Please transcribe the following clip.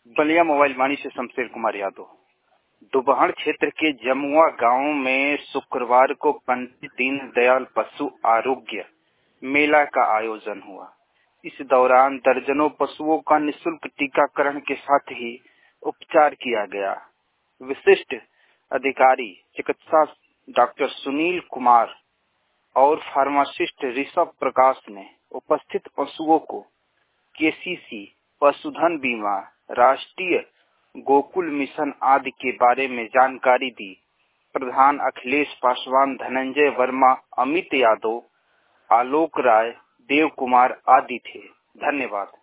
Ballia mobile वाणी से शमशेर कुमार यादव। दुबहड़ क्षेत्र के जमुआ गांव में शुक्रवार को पंडित दीनदयाल पशु आरोग्य मेला का आयोजन हुआ। इस दौरान दर्जनों पशुओं का निःशुल्क टीकाकरण के साथ ही उपचार किया गया। विशिष्ट अधिकारी चिकित्सा डॉक्टर सुनील कुमार और फार्मासिस्ट ऋषभ प्रकाश ने उपस्थित पशुओं को केसीसी, पशुधन बीमा, राष्ट्रीय गोकुल मिशन आदि के बारे में जानकारी दी। प्रधान अखिलेश पासवान, धनंजय वर्मा, अमित यादव, आलोक राय, देव कुमार आदि थे। धन्यवाद।